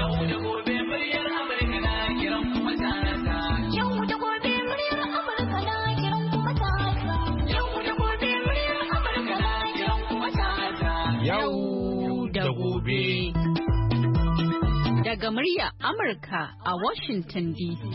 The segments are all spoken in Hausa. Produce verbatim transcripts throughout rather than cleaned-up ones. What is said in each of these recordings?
Yau da gobe muryar Amurka na kiran kuma ta Yau da gobe muryar Amurka na kiran kuma ta Yau da gobe muryar Amurka na kiran kuma ta Yau da gobe. Daga muryar Amurka a Washington D C.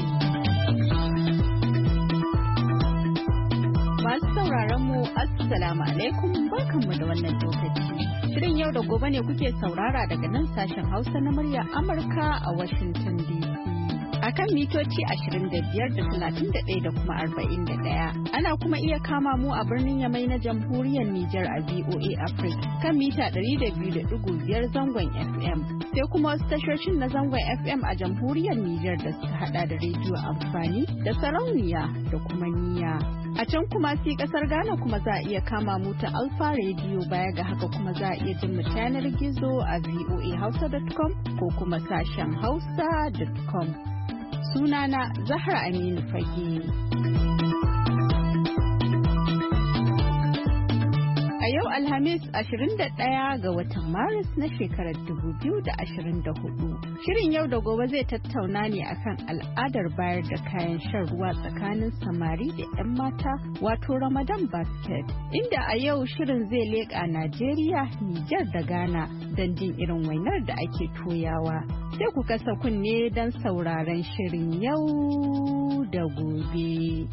Masu sauraron mu Assalamu alaikum, barkanmu da wannan lokaci. Shirin yau da gobe ne kuke saurara daga nan sashen Hausa na muryar Amurka a Washington D C. A kan mitoci ashirin da biyar da talatin da ɗaya da kuma arba'in da ɗaya. Ana kuma iya kama mu a birnin Yamai na Jamhuriyar Nijar a V O A Africa kan mita ɗari da biyu da ɗigo biyar zangon F M. Sai kuma wasu tashoshin na zangon F M a Jamhuriyar Nijar da suka hada da rediyo amfani da sarauniya da kuma niyya. A can kuma sai kasar Ghana kuma za a iya kama mu ta Alpha Radio, baya ga haka kuma za a iya jin mu yanar gizo a voa hausa dot com ko kuma sashen hausa dot com. Sunana Zahra Aminu Fage. A yau Alhamis ashirin da ɗaya ga watan Maris na shekarar dubu biyu da ashirin da hudu. Shirin yau da gobe zai tattauna ne akan al'adar bayar da kayan shan ruwa tsakanin samari da 'yan mata, wato Ramadan Basket. Inda a yau shirin zai leƙa Najeriya, Nijar da Ghana don jin irin wainar da ake toyawa. Sai ku kasa kunne don sauraron shirin yau da gobe.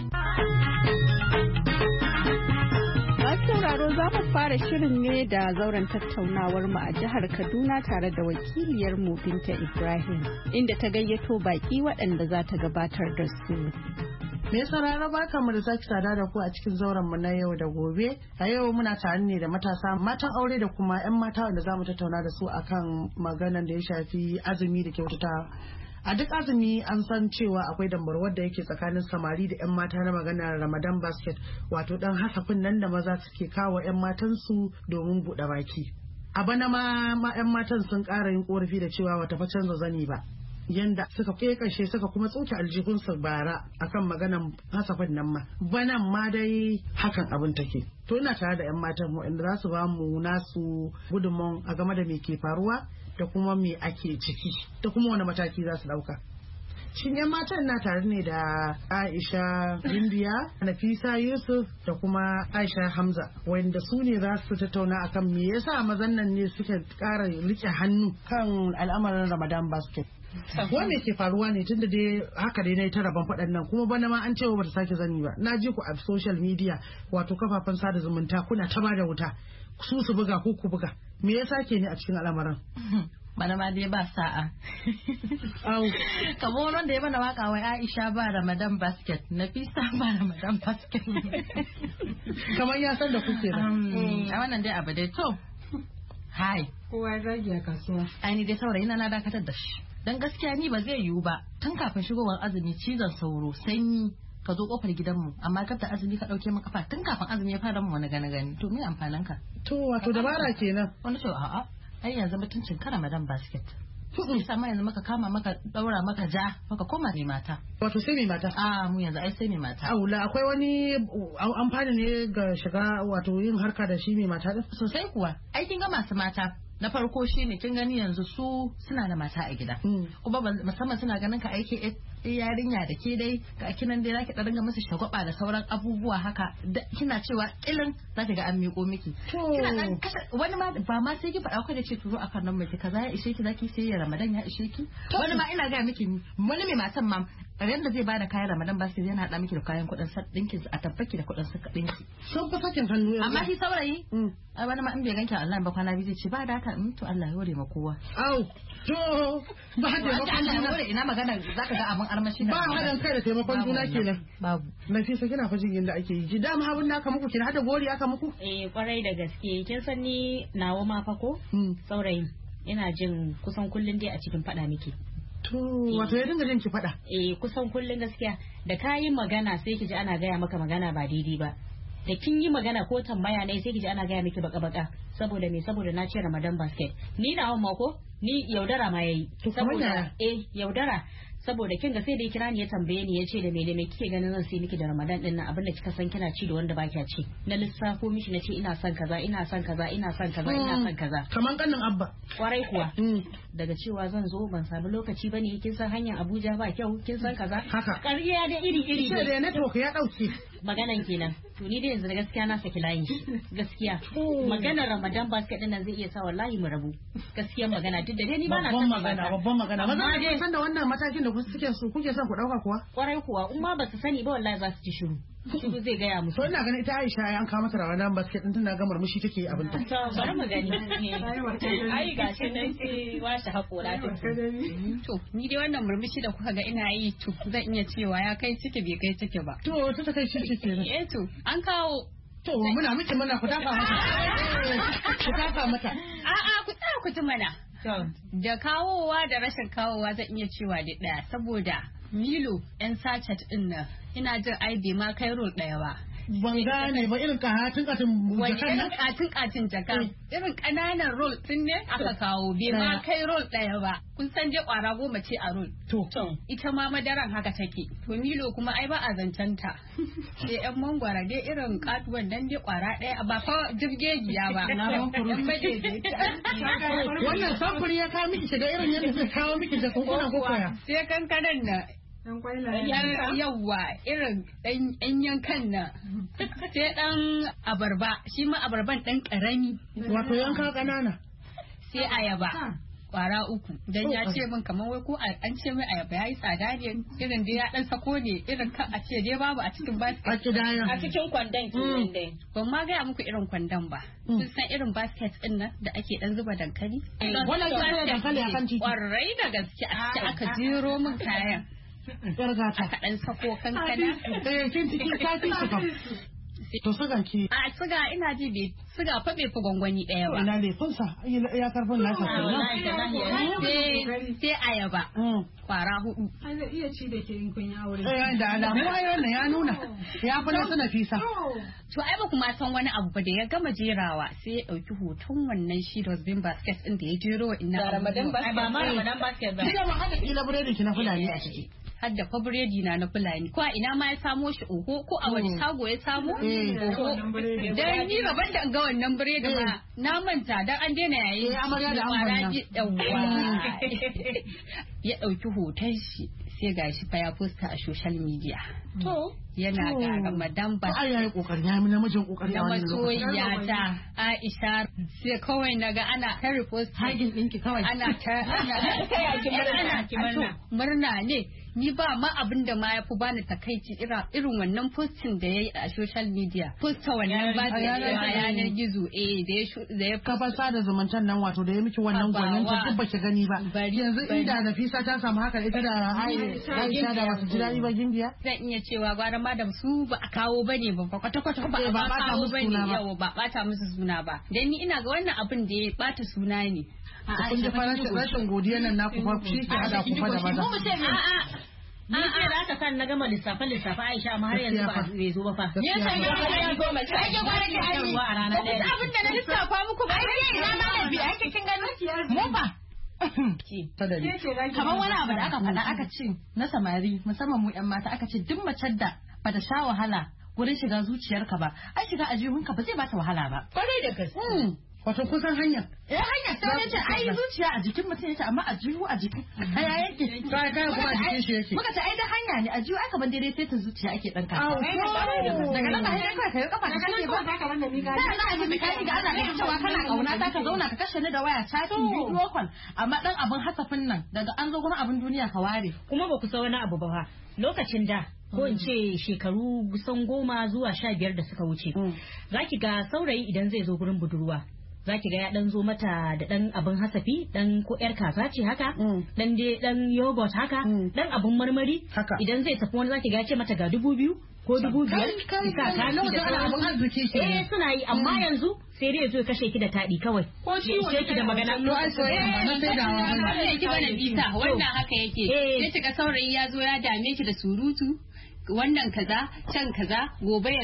sauraro za mu fara shirin ne da zauren tattaunawar mu a jihar Kaduna tare da wakiliyar mu Binta Ibrahim, inda ta gayyato baki waɗanda za ta gabatar da su. Me sauraro barka mu da sake sada da ku a cikin zauren mu na yau da gobe. A yau muna tare ne da matasa, matan aure da kuma 'yan mata wanda za mu tattauna da su akan maganan da ya shafi azumi da kyautata. A duk azumi an san cewa akwai dambarwar da yake tsakanin samari da 'yan mata na maganar Ramadan Basket, wato dan hasafin nan da maza suke kawo 'yan matansu domin buɗe baki. A bana ma 'yan matan sun ƙara yin ƙorafi da cewa wata fa canza zani ba. Yanda suka kekashe suka kuma tsoke aljihunsu bara akan maganan hasafin nan ma. Banan ma dai hakan abin take. To ina tare da 'yan matan mu inda za su ba mu nasu gudunmawan a game da me ke faruwa da kuma me ake ciki da kuma wani mataki za su dauka. Shin 'yan matan na tare ne da Aisha Indiya, Nafisa Yusuf da kuma Aisha Hamza, wanda su ne za su tattauna akan me yasa mazan nan ne suka ƙara rike hannu kan al'amarin Ramadan Basket. Wai me ke faruwa ne tunda dai haka dai na yi ta rabon faɗan nan, kuma bana ma an cewa bata sake zani ba. Na ji ku a social media, wato kafafen sada zumunta, kuna ta bada wuta su su buga ko ku buga. Me yasa ke ne a cikin al'amarin? Bana ma dai ba sa'a. Au. Kamar wanda ya bana waka wai Aisha ba Ramadan Basket, Nafisa ba Ramadan Basket. Kamar ya san da kuke da. A wannan dai abu dai to. Hai. Kowa rage a kasuwa. Ai ni dai saurayi na na dakatar da shi. Dan gaskiya ni ba zai yiwu ba. Tun kafin shigowar azumi cizon sauro, sanyi, ka zo kofar gidanmu amma kafta azumi ka dauke min kafa tun kafin azumi ya fara mu wani gane gani. To me amfanin ka? To wato dabara kenan. Wani so a'a. Ai yanzu mutuncin ka Ramadan Basket. Yasa ma yanzu maka kama maka daura maka ja maka koma mai mata. Wato sai mai mata. Ah mu yanzu ai sai mai mata. Aula akwai wani amfani ne ga shiga wato yin harka da shi mai mata din? Sosai kuwa. Ai kin ga masu mata. Na farko shine kin gani yanzu su suna da mata a gida. Kuma musamman suna ganin ka aiki yarinya da ke dai ga kinan dai zaki dan ringa musu shagwaba da sauran abubuwa haka kina cewa ilin zaki ga an miko miki. Kina dan wani ma ba ma sai ki faɗa ku da ce turo akan nan miki kaza ya ishe ki zaki sai Ramadan ya ishe ki. Wani ma ina ga miki wani mai matan ma ran da zai bada kayan Ramadan ba sai yana hada miki da kayan kudin dinki a tabbaki da kudin saka dinki. Sun fi sakin hannu yanzu. Amma shi saurayi a wani ma in bai ganki Allah ba kwana biyu zai ce ba data in to Allah ya hore ma kowa. Au to ba da Allah ya hore ina magana zaka ga abun armashi ba hadan kai da taimakon juna kenan. Babu. Nafisa kina fajin yanda ake yi. Da ma abun naka muku kina hada gori aka muku? Eh kwarai da gaske. Kin san ni nawa ma fa ko? Saurayi ina jin kusan kullun dai a cikin fada miki. To wato ya dinga jin ki fada. Eh kusan kullun gaskiya da kayi magana sai ki ji ana gaya maka magana ba daidai ba. Da kin yi magana ko tambaya ne sai ki ji ana gaya miki baka baka. saboda me saboda na ce Ramadan basket ni na hawan mako ni yaudara ma yayi saboda eh yaudara saboda kin ga sai da ya kira ni ya tambaye ni ya ce da me da me kike ganin zan sai miki da Ramadan din nan abinda kika san kina ci da wanda ba kya ci na lissafo miki na ce ina son kaza ina son kaza ina son kaza ina son kaza kaman kannin abba kwarai kuwa daga cewa zan zo ban samu lokaci bane kin san hanyar Abuja ba kyau kin san kaza haka ƙarya da iri iri sai da network ya dauke maganan kenan to ni da yanzu da gaskiya na saki layin gaskiya maganar Ramadan basket din nan zai iya sa wallahi mu rabu gaskiya magana duk da dai ni ba na san magana babban magana ba za san da wannan matakin da ku suke so kuke son ku dauka kuwa kwarai kuwa in ma ba su sani ba wallahi za su ji shiru shiru zai gaya musu to ina ganin ita Aisha ya an kawo mata Ramadan basket din tana ga murmushi take abin ta to bari mu gani ai gashi nan sai washe hakora ta to ni dai wannan murmushi da kuka ga ina yi to zan iya cewa ya kai ciki bai kai ciki ba to ta kai ciki kenan eh to an kawo to muna miki muna ku dafa mata ku dafa mata a'a ku tsaya ku ji mana da kawowa da rashin kawowa zan iya cewa da daya saboda Milo yan sachet din nan ina jin ai bai ma kai roll daya ba ban gane ba irin katin katin jakan nan katin katin jakan irin kananan roll din ne aka kawo bai ma kai roll daya ba kun san dai kwara goma ce a roll to ita ma madaran haka take to Milo kuma ai ba a zancanta sai yan mangwara dai irin katuwan dan dai kwara daya ba fa jirgegiya ba na ran kuru wannan samfuri ya kawo miki da irin yadda zai kawo miki da kunkuna kokoya sai kankanan na yawwa irin ɗan yankan nan sai ɗan abarba shi ma abarban ɗan ƙarami wato yanka ƙanana sai ayaba kwara uku dan ya ce min kamar wai ko an ce mai ayaba yayi tsada ne irin dai ya dan sako ne irin kan a ce dai babu a cikin basket a cikin kwandon kenan dai ban ma gaya muku irin kwandon ba kun san irin basket din nan da ake dan zuba dankali wannan ke dankali akan titi kwarai da gaske aka jero min kayan gargata aka dan sako kankana eh kin cikin kafi su kam to sugan ki a suga ina ji bai suga fa bai fi gwangwani daya ba ina ne funsa ya karfin nasa sai sai ayaba kwara hudu an zai iya ci da ke in kun yi aure eh da alamu ai wannan ya nuna ya fi nasu Nafisa to ai ba kuma san wani abu ba da ya gama jerawa sai ya dauki hoton wannan shi dustbin basket din da ya jero wa ina Ramadan basket ba ma Ramadan basket ba kina ma hada kila buredi ki na fulani a ciki har da fa biredi na na fulani ko a ina ma ya samo shi oho ko a wani shago ya samo oho dan ni gaban da ga wannan biredi ma na manta dan an daina yayi amarya da an ya dauki hoton shi sai gashi fa ya posta a social media to yana ga Ramadan ba ai yayi kokari ya mi namijin kokari a wannan lokacin soyayya ta Aisha sai kawai naga ana ta repost hagin dinki kawai ana ta ana ana murna ne ni ba ma abin da ma ya fi bani takaici irin wannan postin da ya yi a social media posta wannan ba da yanar gizo eh da ya kafa sada zumuntan nan wato da ya miki wannan gwanin ta duk baki gani ba yanzu inda Nafisa ta samu haka ita da Aisha da wasu jira ba gimbiya zan iya cewa gwara madam su ba a kawo bane ba kwata kwata ba ba bata musu suna ba yawa ba bata musu suna ba dan ni ina ga wannan abin da ya bata suna ne kun ji farashin rashin godiya nan naku fa shi ke hada ku fa da maza Ni ce da aka kan na gama lissafe lissafe Aisha amma har yanzu ba bai zo ba fa. Ne sai ya ya zo mace. Ai ga gwara ki ai. Ruwa a rana ɗaya. Abin da na lissafa muku ba ai ina ma da bi ake kin gani. Mu ba. Kamar wani abu da aka faɗa aka ce na samari musamman mu ƴan mata aka ce duk macen da bata sha wahala wurin shiga zuciyarka ba ai shiga ajihunka ba zai bata wahala ba. Kwarai da gaske. Wato kusan hanya. Eh hanya sai ne ce ai zuciya a jikin mutum yace amma a jihu a jiki. Aya yake. Kai kai kuma a jikin shi yake. Muka ce ai da hanya ne a jihu aka ban daidai sai ta zuciya ake dan kasa. Daga nan ba sai kai kai kafa da kake ba. Sai na ji mika ga ana ganin cewa kana kauna ta ka zauna ka kashe ni da waya chatting video call amma dan abin hasafin nan daga an zo gurin abin duniya ka ware. Kuma ba ku sa wani abu ba fa. Lokacin da ko in ce shekaru kusan goma zuwa sha biyar da suka wuce. Zaki ga saurayi idan zai zo gurin budurwa. Zaki ga ya dan zo mata da dan abin hasafi dan ko yar kaza ce haka dan dai dan yogurt haka dan abin marmari idan zai tafi wani zaki ga ya ce mata ga dubu biyu ko dubu biyar ka ka da abin arziki shi eh suna yi amma yanzu sai dai zo ya kashe ki da taɗi kawai ko shi ki da magana to ai soyayya na sai da wannan yake bana bisa wannan haka yake sai kiga saurayi ya zo ya dame ki da surutu wannan kaza can kaza gobe ya zo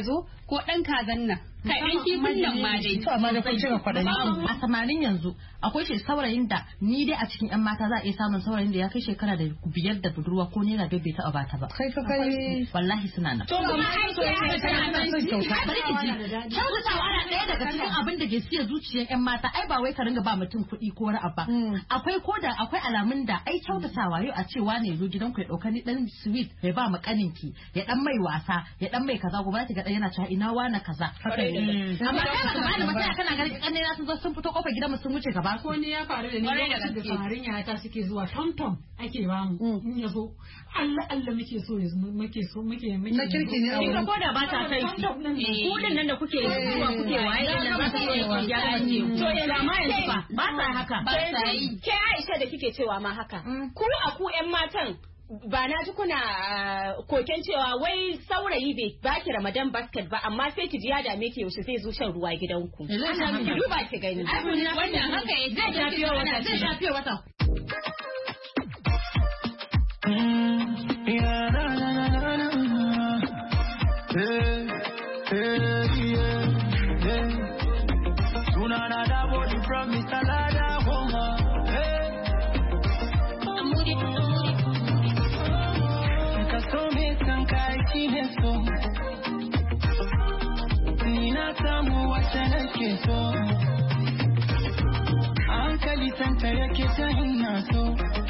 ko ɗan kazan nan kai ɗan kifin nan ma dai. To amma da kun cika kwaɗayi. A samarin yanzu akwai shi saurayin da ni dai a cikin yan mata za a iya samun saurayin da ya kai shekara da biyar da budurwa ko naira bai bai taɓa bata ba. Kai ka kai. Wallahi suna nan. To kuma ai ko ya tana son kyauta. Kyautatawa ana ɗaya daga cikin abin da ke siya zuciyar yan mata ai ba wai ka ringa ba mutum kuɗi ko wani abu. Akwai ko da akwai alamun da ai kyautatawa yau a ce wane zo gidan ku ya ɗauka ni ɗan sweet ya ba ma kaninki ya ɗan mai wasa ya ɗan mai kaza gobe ki ga ɗan yana cewa ina wana kaza. Amma kai ba ka bani mata kana ganin ƙanne na sun zo sun fito kofar gidan mu sun wuce gaba. Ko ni ya faru da ni lokacin da samarin yata suke zuwa tom-tom ake ba mu in ya zo Allah Allah muke so ya muke so muke muke na kirki ne a wurin ko da ba ta kai ki ku din nan da kuke zuwa kuke waye din nan ba ta yi gyara ne to yanzu ma yanzu ba ba ta haka ba ta yi ke Aisha da kike cewa ma haka ku a ku ƴan matan ba na ji kuna koken cewa wai saurayi bai baki Ramadan basket ba amma sai ki ji ya dame ki yaushe zai zo shan ruwa gidanku. Ki duba ki gani. Wannan haka ya zai shafi wata zai shafi wata. Sunana da body from Mister Lada Homa. Ni na samu wata nake so, hankali santa yake ta ina so,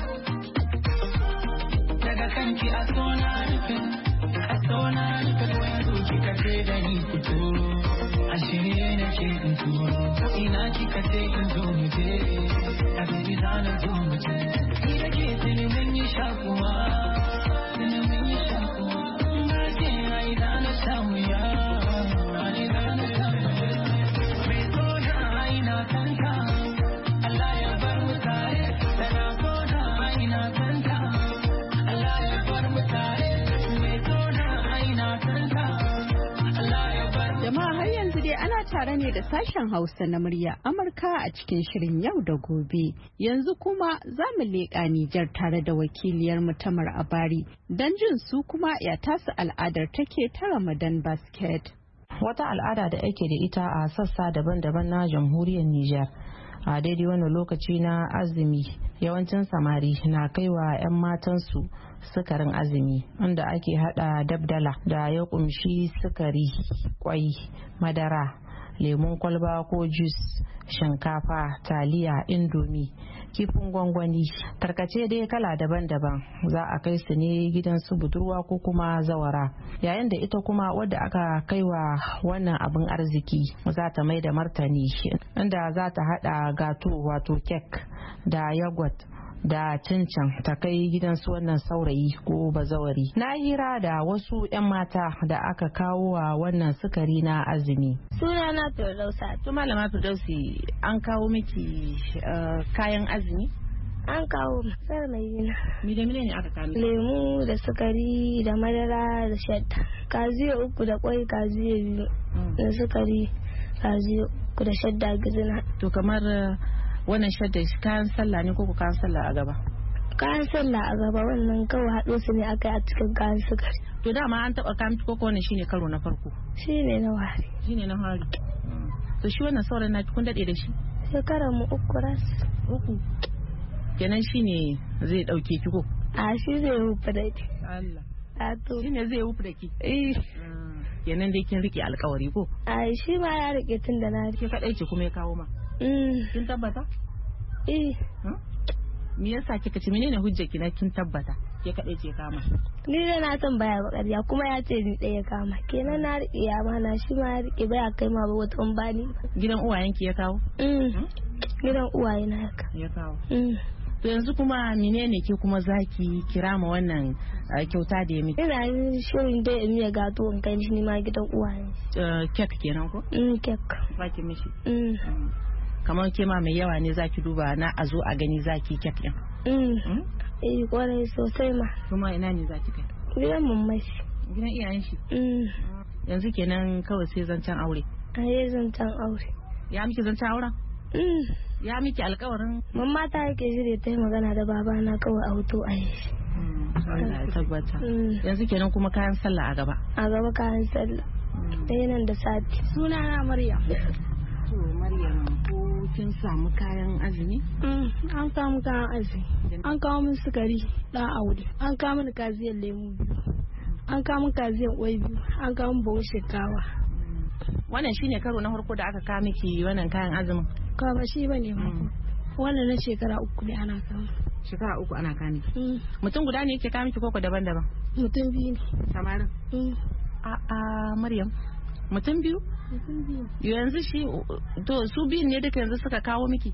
daga kanki a so na rufe, a so na rufe wani zo kika ce da ni fito, a shirye nake in turo, ina kika ce in zo mu je, a dubi zanen zo mu je, ni da ke tuni mun yi shakuwa, tuni mun yi shakuwa. Tare ne da sashen Hausa na murya Amurka a cikin shirin yau da gobe. Yanzu kuma za mu leƙa Nijar tare da wakiliyar Tamar Abari don jin su kuma ya tasu al'adar take ta Ramadan basket. Wata al'ada da ake da ita a sassa daban-daban na jamhuriyar Nijar. A daidai wani lokaci na azumi yawancin samari na kaiwa 'yan matansu sukarin azumi inda ake hada dabdala da ya kumshi sukari, kwai, madara, lemun kwalba ko jus, shinkafa, taliya, indomi, kifin gwangwani, tarkace dai kala daban-daban za a kai su ne gidan su budurwa ko kuma zawara, yayin da ita kuma wadda aka kaiwa wannan abin arziki za ta mai da martani inda za ta hada gato wato kek da yagwat da cincin ta kai gidan su wannan saurayi ko bazawari. Na hira da wasu 'yan mata da aka kawo wa wannan sukari na azumi. Suna na Firdausa. To malama Firdausi, an kawo miki uh, kayan azumi? An kawo masar mai yina. Mi da mine ne aka kawo? Lemu da sukari da madara da shadda. Kaziyo uku da kwai kaziyo biyu mm. da sukari kaziyo uku da shadda gizina. To kamar uh, wannan shadda kayan sallah ne ko kayan sallah a gaba? Kayan sallah a gaba, wannan kawai haɗo su ne aka yi a cikin kayan sukari. To dama an taɓa kayan ko wannan shine karo na farko? Shine na wari. Shine na wari. To shi wannan sauran na kun daɗe da shi? Shekarar mu uku ras. Uku. Kenan shine zai ɗauke ki ko? A shi zai hufa da ki. Allah. A to. Shine zai hufa da ki? Eh. Kenan dai kin rike alƙawari ko? A shi ma ya rike tun da na rike. Ke kaɗai ce kuma ya kawo ma? Kin tabbata? Eh. Me yasa kika ce menene hujjar ki na kin tabbata ke kadai ce kama? Ni da na tambaya ba ƙarya kuma ya ce ni ɗaya kama. Kenan na riƙe ya mana shi ma ya riƙe baya kai ma ba wata bani. Gidan uwayen ki ya kawo? Gidan uwaye na ya kawo. Ya kawo. To yanzu kuma menene ke kuma zaki kira ma wannan kyauta da ya miki? Ina yin shirin dai in miya gato in kai shi ma gidan uwaye. Kek kenan ko? Mm kek. Zaki mishi. Kamar ke ma mai yawa ne zaki duba na a zo a gani zaki kek din. Mm. Eh kwarai sosai ma. Kuma ina ne zaki kai? Gidan mammai shi. Gidan iyayen shi. Mm. Yanzu kenan kawai sai zancen aure. Ai zancen aure. Ya miki zancen auren? Mm. Ya miki alƙawarin? Mamma ta yake shirye ta yi magana da babana kawai a hoto a yi shi. Allah ya tabbata. Yanzu kenan kuma kayan sallah a gaba. A gaba kayan sallah. ɗaya nan da sati. Suna na Maryam. To Maryam, ko kin samu kayan azumi? An kawo mu kayan azumi. An kawo min sukari ɗan aure. An kawo min kaziyar lemu biyu. An kawo min kaziyar ƙwai biyu. An kawo min bawo shinkawa. Wannan shine karo na farko da aka kawo miki wannan kayan azumin? Ka ba shi bane ba. Wannan na shekara uku ne ana kawo. Shekara uku ana kawo miki. Mutum guda ne yake kawo miki koko daban-daban? Mutum biyu ne. Samarin? A'a Maryam. Mutum biyu? Yanzu shi to su biyun ne duka yanzu suka kawo miki?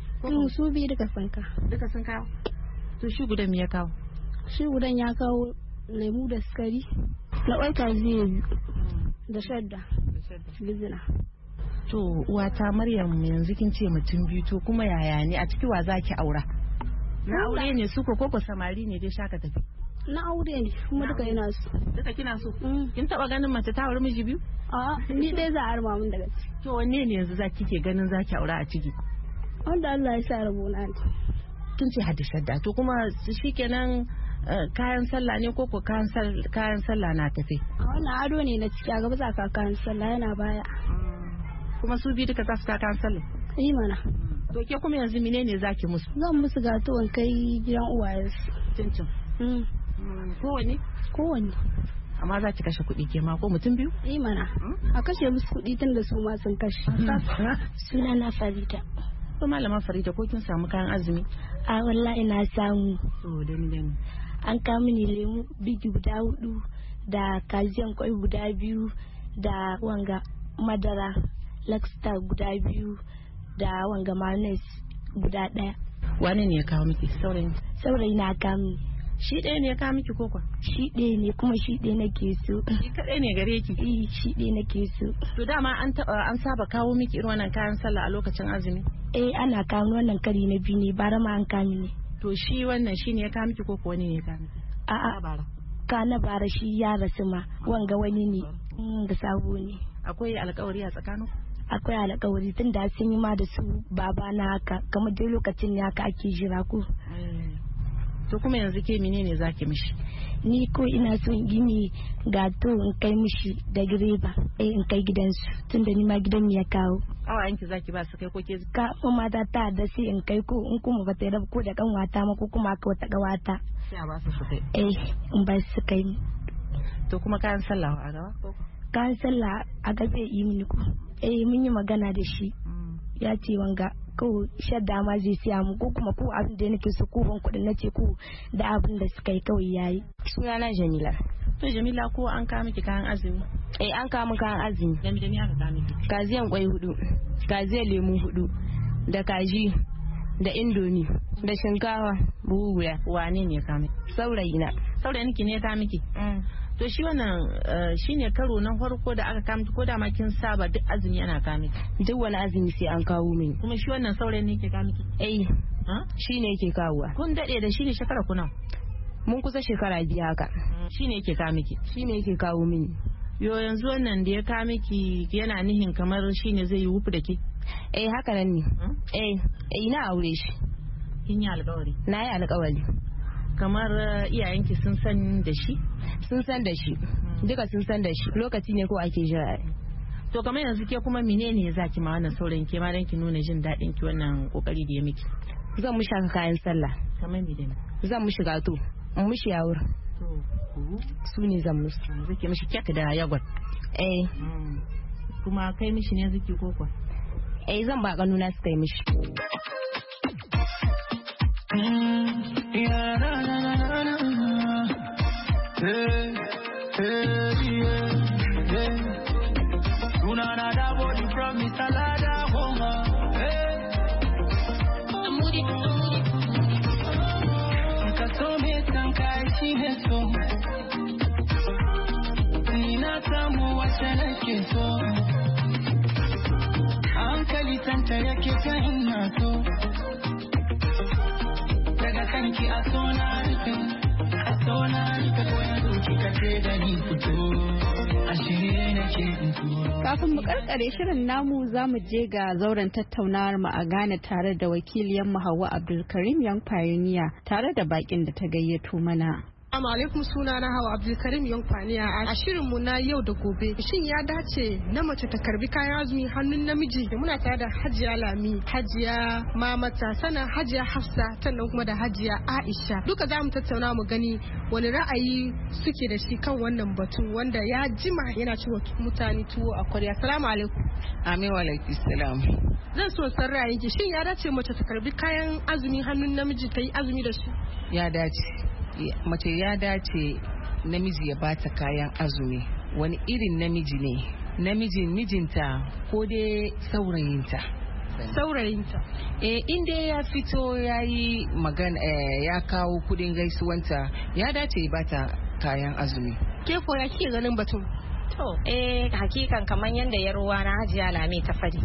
Su biyu duka sun ka. Duka sun kawo? To shi gudan me ya kawo? Shi gudan ya kawo lemu da sukari na ƙwaika zai biyu da shadda bizina. To uwata Maryam yanzu kin ce mutum biyu to kuma yaya ne a ciki wa zaki aura? Na aure ne su ko koko samari ne dai shaka tafi? Na aure ne kuma duka yana so. Duka kina so? Kin taba ganin mace ta aure miji biyu? A'a ni dai za a arma mun daga ciki. To wanne ne yanzu zaki ke ganin zaki aura a ciki? Wanda Allah ya sa rabo na ne. Kin ce hadda shadda to kuma shikenan kayan sallah ne ko ko kayan kayan sallah na tafe? A wannan ado ne na ciki a gaba za ka kayan sallah yana baya. Kuma su biyu duka za su kayan sallah? Yi mana. To ke kuma yanzu menene zaki musu? Zan musu gato in kai gidan uwayensu. Cincin. Kowanne? Kowanne. Amma za ki kashe kuɗi ke ma ko mutum biyu? Yi mana. A kashe musu kuɗi tun da su ma sun kashe. Suna na Farida. Ko malama Farida ko kin samu kayan azumi? A wallahi na samu. To dani dani. An kawo mini lemu bigi guda hudu da kajiyan kwai guda biyu da wanga madara Lexta guda biyu da wanga mayonnaise guda daya. Wane ne ya kawo miki saurayi? Saurayi na kawo mini. Shi ɗaya ne ya kawo miki koko? Shi ɗaya ne kuma shi ɗaya nake so. Shi kaɗai ne gare ki? Eh shi ɗaya nake so. To dama an taɓa an saba kawo miki irin wannan kayan sallah a lokacin azumi? Eh ana kawo wannan kari na biyu ne bara ma an kawo ne. To shi wannan shi ne ya kawo miki koko wani ne ya kawo miki? A'a. Ka na bara shi ya rasu ma wanga wani ne da sabo ne. Akwai alƙawari a tsakanin? Akwai alƙawari tun da sun yi ma da su baba na haka kamar dai lokacin ne haka ake jira ko. To kuma yanzu ke menene zaki mishi? Ni ko ina so in gini gato in kai mishi da direba eh in kai gidansu tunda ni ma gidan ya kawo. Awa yanki zaki ba su kai ko ke ka kuma mata ta da sai in kai ko in kuma ba ta rabu ko da kanwata ma ko kuma ka wata gawata. Sai a ba su su kai. Eh in ba su kai. To kuma kayan sallah a gaba ko? Kayan sallah a gaba yi mini ko. Eh mun yi magana da shi. Ya ce wanga ko shadda ma zai siya mu ko kuma ko abin da nake so ko ban kudin nace ko da abin da suka yi kawai yayi. Sunana Jamila. To Jamila ko an kawo miki kayan azumi? Eh an kawo miki kayan azumi. Dami dami aka kawo miki. Kaziyan kwai hudu, kaziyan lemu hudu, da kaji, da indomi, da shinkawa buhu guda. Wane ne ya kawo miki? Saurayi na. Saurayin ki ne ya kawo miki? To shi wannan shine karo na farko da aka kawo ko da ma kin saba duk azumi ana kawo miki? Duk wani azumi sai an kawo mini. Kuma shi wannan saurayin ne yake kawo miki? Eh. Shi ne yake kawowa. Kun dade da shi ne shekara kuna? Mun kusa shekara biyu haka. Shi ne yake kawo miki? Shi ne yake kawo mini. Yo yanzu wannan da ya kawo miki yana nihin kamar shi ne zai yi wufu da ke? Eh haka nan ne. Eh eh na aure shi. Kin yi alƙawari? Na yi alƙawari. Kamar iyayenki sun san da shi? Sun san da shi. Duka sun san da shi. Lokaci ne ko ake jira. To kamar yanzu ke kuma menene ya zaki ma wannan saurayin ke ma dan ki nuna jin daɗin ki wannan kokari da ya miki? Zan mushi haka kayan sallah. Kamar me dai? Zan mushi gato. In mushi yawur. Su ne zan musu. Zaki mishi kek da yagwat. Eh. Kuma kai mishi ne zaki ko kwa? Eh zan ba kanuna su kai mishi. Yeah, na, na, na, na, na. Hey, hey, yeah, yeah. Una nada body from me salada homa. Hey, amuri, kasome sanka shi heso. Nina tamu wacha nake so. Hankali tanta yake ta ina so. Daga kanki a sona rufe, a sona rufe ko yanzu kika ce da ni fito, a shirye nake in turo. Kafin mu karkare shirin namu za mu je ga zauren tattaunawar mu a Ghana tare da wakiliyan mu Hauwa Abdulkarim Young Pioneer tare da bakin da ta gayyato mana. Assalamu alaikum, suna na Hawa Abdulkarim Yankwaniya. A shirin mu na yau da gobe, shin ya dace na mace ta karbi kayan azumi hannun namiji? Da muna tare da Hajiya Lami, Hajiya Mamata, sannan Hajiya Hafsa, sannan kuma da Hajiya Aisha. Duka za mu tattauna mu gani wani ra'ayi suke da shi kan wannan batun wanda ya jima yana ciwo mutane tuwo a kwarya. Assalamu alaikum. Amin wa alaikum salam. Zan so san ra'ayin ki, shin ya dace mace ta karbi kayan azumi hannun namiji ta yi azumi da shi? Ya dace. Mace ya dace namiji ya bata kayan azumi. Wani irin namiji ne? Namijin mijinta ko dai saurayinta? Saurayinta. Eh, inda ya fito ya yi magana, eh, ya kawo kudin gaisuwanta, ya dace ya bata kayan azumi. Ke ko ya ke ganin batun? To, eh, hakikan kamar yadda ya ruwa na Hajiya Lami ta fadi.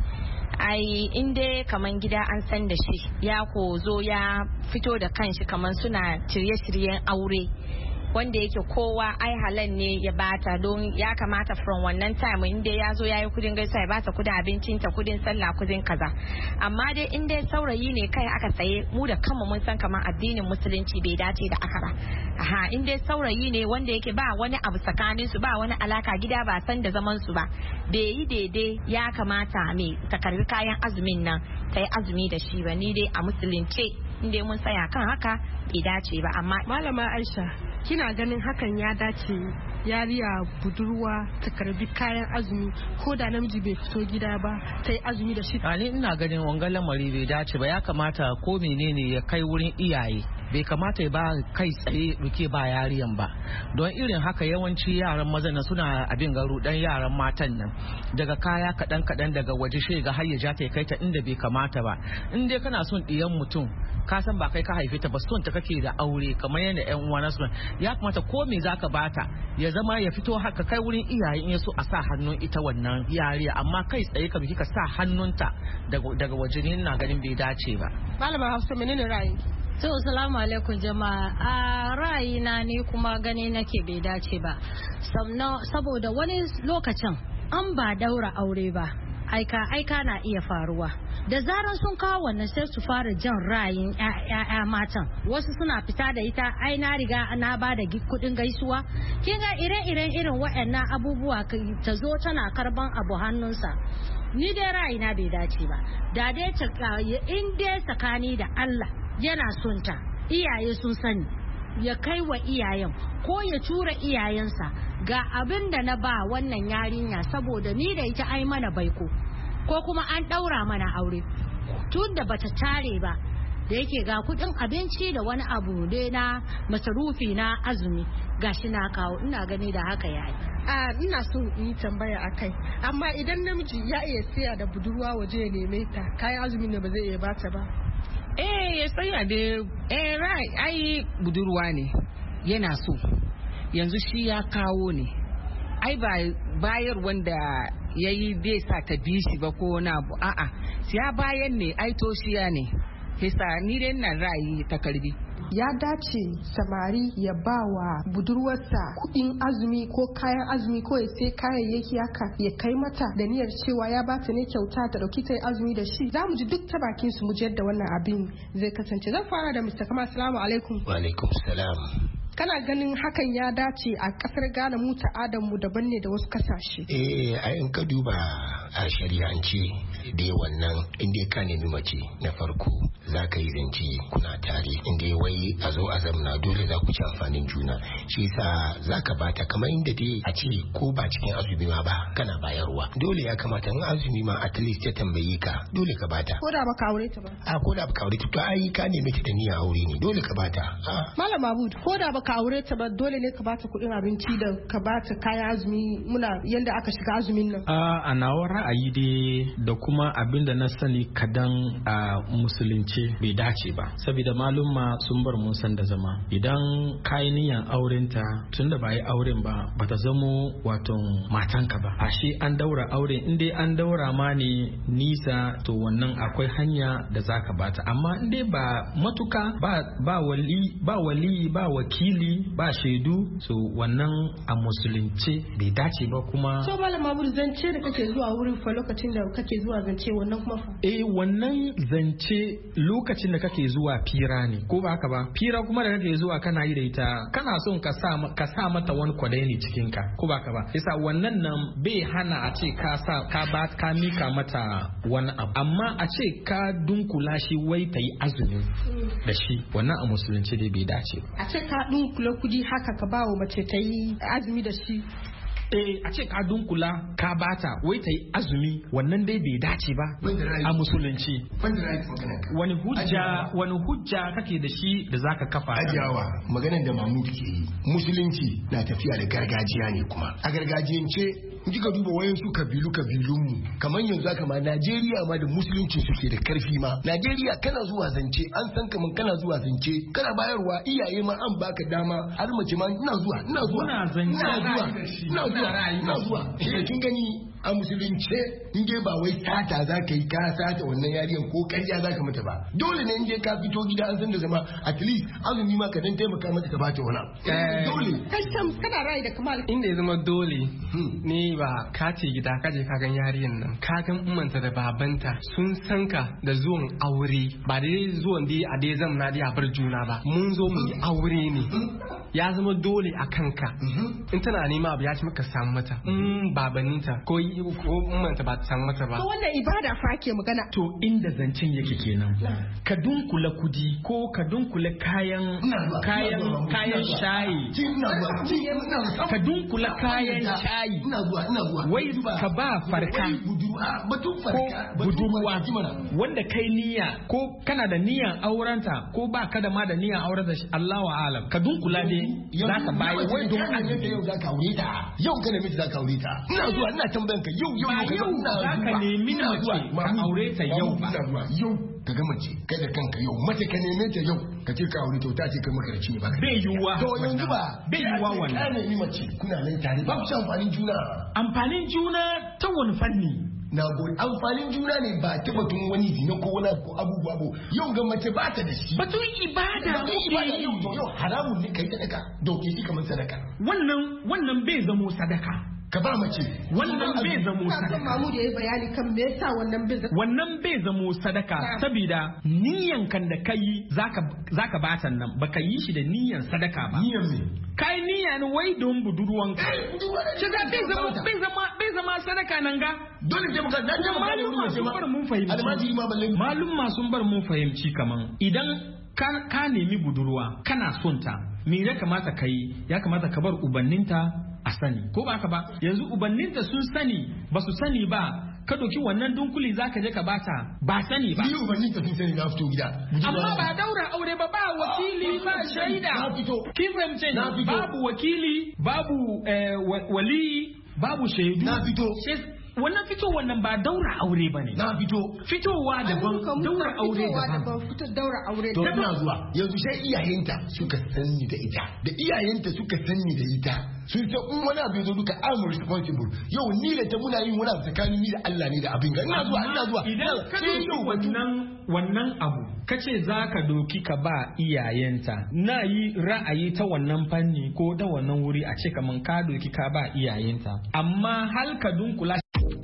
ai inda kaman gida an san da shi ya ko zo ya fito da kanshi kaman suna shirye-shiryen aure wanda yake kowa ai halan ne ya bata don ya kamata from wannan time inda ya zo ya yi kudin gaisa ya bata kudin abincin ta kudin sallah kudin kaza amma dai inda saurayi ne kai aka saye mu da kanmu mun san kamar addinin musulunci bai dace da aka ba aha inda saurayi ne wanda yake ba wani abu tsakanin su ba wani alaka gida ba san da zaman su ba bai yi daidai ya kamata me ta karbi kayan azumin nan ta yi azumi da shi ba ni dai a musulunce inda mun tsaya kan haka bai dace ba amma malama Aisha kina ganin hakan ya dace yariya budurwa ta karbi kayan azumi ko da namiji bai fito gida ba ta yi azumi da shi? Ni ina ganin wangan lamari bai dace ba, ya kamata ko menene ya kai wurin iyaye, bai kamata ya ba kai tsaye duke ba yariyan ba, don irin haka yawanci yaran maza na suna abin garu dan yaran matan nan daga kaya kadan kadan daga waje shi ga har ya ja ta kai ta inda bai kamata ba. In dai kana son diyan mutum ka san ba kai ka haife ta ba, son ta kake da aure kamar yadda yan uwa na suna, ya kamata ko me zaka bata ya zama ya fito haka kai wurin iyaye in yaso a sa hannun ita wannan yariya, amma kai tsaye ka biki ka sa hannunta daga daga waje ne ina ganin bai dace ba. Malama Hafsa menene ra'ayi? To assalamu alaikum jama'a, a ra'ayina ne kuma gani nake bai dace ba saboda wani lokacin an ba daura aure ba aika aika na iya faruwa da zaran sun kawo wannan sai su fara jan ra'ayin ƴaƴa matan, wasu suna fita da ita ai na riga na ba da kudin gaisuwa kin ga ire-iren irin waɗannan abubuwa ta zo tana karban abu hannunsa. Ni dai ra'ayina bai dace ba, da dai in dai tsakani da Allah yana son ta iyaye sun sani ya kai wa iyayen ko ya tura iyayensa ga abin da na ba wannan yarinya saboda ni da ita ai mana baiko ko kuma an daura mana aure tun da bata tare ba da yake ga kudin abinci da wani abu dai na masarufi na azumi gashi na kawo, ina gani da haka yayi. a ina so in yi tambaya akai, amma idan namiji ya iya siya da budurwa waje ya neme ta kayan azumi ne ba zai iya bata ba? Eh ya tsaya da eh rai ai budurwa ne yana so yanzu shi ya kawo ne ai ba bayar wanda yayi bai sa ta bi shi ba ko na abu a'a ya bayan ne ai toshiya ne hisa ni dai nan ra'ayi ta karbi. Ya dace samari ya ba wa budurwarsa kudin azumi ko kayan azumi ko ya sai kayayyaki haka ya kai mata da niyyar cewa ya bata ne kyauta ta dauki ta azumi da shi. Za mu ji duk ta bakin su mu ji yadda wannan abin zai kasance. Zan fara da Mister Kamal. Assalamu alaikum. Wa alaikum salam. Kana ganin hakan ya dace a kasar Ghana mu ta adam mu daban ne da wasu kasashe? Eh a in ka duba a shari'ance dai wannan inda ka nemi mace na farko za ka yi zance kuna tare inda wai a zo a zamna dole za ku ci amfanin juna, shi yasa za ka bata kamar inda dai a ce ko ba cikin azumi ma ba kana bayarwa dole ya kamata in azumi ma at least ya tambaye ka dole ka bata ko da baka aure ta ba. A ko da baka aure ta to ai ka nemi ta da niyyar aure ne dole ka bata. Malam Abud ko da baka aure ta ba dole ne ka bata kuɗin abinci da ka bata kayan azumi muna yanda aka shiga azumin nan. A nawa ra'ayi dai da kuma abin da na sani kadan a musulunci bai dace ba saboda malumma sun bar mun san da zama idan kayi niyan aurenta tun da ba yi auren ba bata zamo wato matanka ba ashe an daura auren in dai an daura ma ne nisa to wannan akwai hanya da zaka bata, amma in dai ba matuka ba ba wali ba wali ba wakili ba shaidu so wannan a musulunci bai dace ba kuma. So malama Abud zance da kake zuwa wurin fa lokacin da kake zuwa zance wannan kuma fa eh wannan zance lokacin da kake zuwa fira ne ko ba haka ba fira kuma da kake zuwa kana yi da ita kana son ka sa ka sa mata wani kwadai ne cikin ka ko ba haka ba yasa wannan nan bai hana a ce ka sa ka ba ka mika mata wani abu amma a ce ka dunkula shi wai ta yi azumi da shi wannan a musulunci dai bai dace a ce ka dunkula kudi haka ka ba wa mace ta yi azumi da shi eh a ce ka dunkula ka bata wai ta yi azumi wannan dai bai dace ba a musulunci wani hujja wani hujja kake da shi da zaka kafa ajiyawa maganar da Mahmud ke yi musulunci na tafiya da gargajiya ne kuma a gargajiyance kika duba wayan su kabilu kabilun mu kamar yanzu haka ma Najeriya ma da musulunci suke da karfi ma Najeriya kana zuwa zance an san kaman kana zuwa zance kana bayarwa iyaye ma an baka dama har mace ma ina zuwa ina zuwa ina zance ina zuwa ina zuwa ina zuwa kin gani a musulunce in dai ba wai sata za ka yi ka sata wannan yariyan ko karya za ka mata ba dole ne in dai ka fito gida an san da zama at least azumi ma ka dan taimaka mata ka bata wani dole kai sam kana rai da kamal inda ya zama dole ni ba ka ce gida ka je ka gan yariyan nan ka gan ummanta da babanta sun san ka da zuwan aure ba dai zuwan dai a dai zamna dai a bar juna ba mun zo mu yi aure ne ya zama dole a kanka in tana nema abu ya ci maka samu mata babaninta ko ko ummanta ba ta san mata ba. To wannan ibada fa ke magana. To inda zancen yake kenan. Ka dunkula kudi ko ka dunkula kayan kayan kayan shayi. Ka dunkula kayan shayi. Wai ka ba farka ko budurwa wanda kai niyya ko kana da niyyan aurenta ko ba ka da ma da niyyan aurenta Allahu a'lam. Ka dunkula dai za ka bayar wai don azumi yau za ka aure ta. Yau kana miji za ka aure ta. Ina zuwa ina tambayan ka yau yau ka yau za ka nemi mace ka aure ta yau ba yau ka ga mace kada kanka yau mace ka neme ta yau ka ce ka aure ta ta ce kai makarci ne ba bai yiwuwa to yanzu ba bai yiwuwa wannan ka nemi mace kuna nan tare ba ku amfanin juna amfanin juna ta wani fanni na gode amfanin juna ne ba ta batun wani zina ko wani abubuwa ba yau ga mace ba ta da shi batun ibada ibada yau to yau haramun ne kai sadaka doke shi kamar sadaka wannan wannan bai zamo sadaka ka ba mace wannan bai zamo sadaka mamu da yayi bayani kan me yasa wannan bai wannan bai zamo sadaka saboda niyyan kan da kai zaka zaka bata nan baka yi shi da niyyan sadaka ba niyyan me kai niyya ne wai don budurwan ka shi ga bai zama bai zama bai zama sadaka nan ga dole sai muka dan jama'a malum sun bar mun fahimci almajiri ma balle malum ma sun bar mun fahimci kaman idan ka nemi budurwa kana son ta me ya kamata kai ya kamata ka bar ubanninta a sani ko ba ka ba yanzu ubanninta sun sani ba su sani ba ka doki wannan dunkuli za ka je ka bata ba sani ba ni ubanninta sun sani na fito gida amma ba daura aure ba ba wakili ba shaida kin fahimce babu wakili babu wali babu shaidu na fito wannan fito wannan ba daura aure bane na fito fitowa daban daura aure daban fito daura aure to ina zuwa yanzu sai iyayenta suka sanni da ita da iyayenta suka sanni da ita sun san in wani abu ya zo duka I'm responsible yau ni da ta muna yin wani abu tsakanin ni da Allah ne da abin ga ina zuwa ina zuwa idan ka doki wannan wannan abu kace zaka doki ka ba iyayenta na yi ra'ayi ta wannan fanni ko ta wannan wuri a ce kaman ka doki ka ba iyayenta amma hal ka dunkula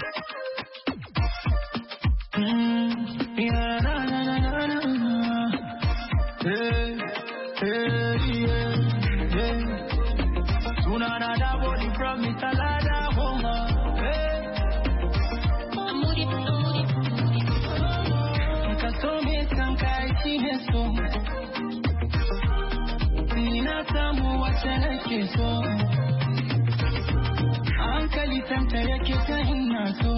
hankali tanta yake ta ina so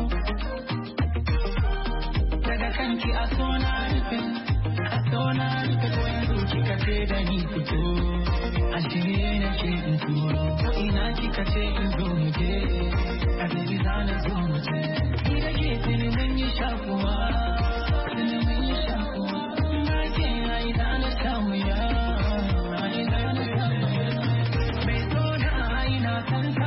daga kanki a so na rufe a so na rufe ko yanzu kika ce da ni fito a shirye nake in turo ko ina kika ce in zo mu je a jiki za na zo mu je ni da ke tuni mun yi shakuwa tuni mun yi shakuwa ba ke ai za na samu ya ai za na samu ya mai so na ai na kanta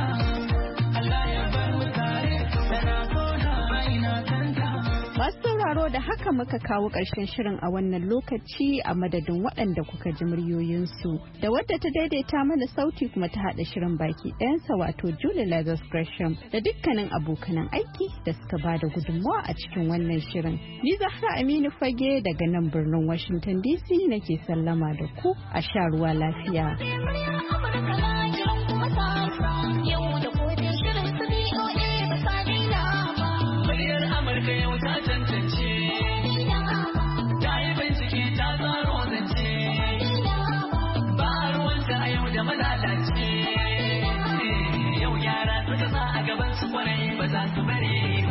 Masu sauraro da haka haka muka kawo ƙarshen shirin a wannan lokaci a madadin waɗanda kuka ji muryoyinsu da wadda ta daidaita mana sauti kuma ta haɗa shirin baki ɗayansa wato Julie Lazarus Gresham da dukkanin abokanan aiki da suka ba da gudunmawa a cikin wannan shirin. Ni Zahra Aminu Fage daga nan birnin Washington D C nake sallama da ku a sha ruwa lafiya. Amurka yau ta tantance, ta yi bincike ta tsaro zance, ba ruwanta a yau da malalace, yau yara suka sa a gaban su kwarai ba za su bari